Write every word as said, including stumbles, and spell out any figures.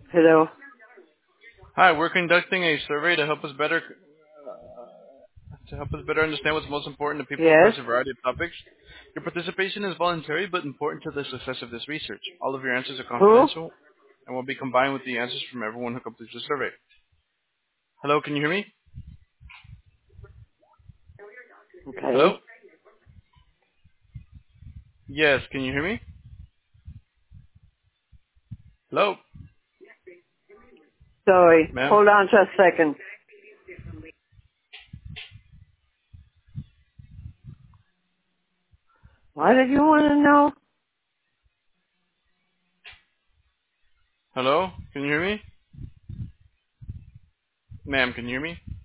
Hello. Hi, we're conducting a survey to help us better to help us better understand what's most important to people Yes. across a variety of topics. Your participation is voluntary but important to the success of this research. All of your answers are Who? confidential and will be combined with the answers from everyone who completes the survey. Hello, can you hear me? Hello? Okay. Yes, can you hear me? Hello? Sorry. Ma'am? Hold on just a second. What did you want to know? Hello? Can you hear me? Ma'am, can you hear me?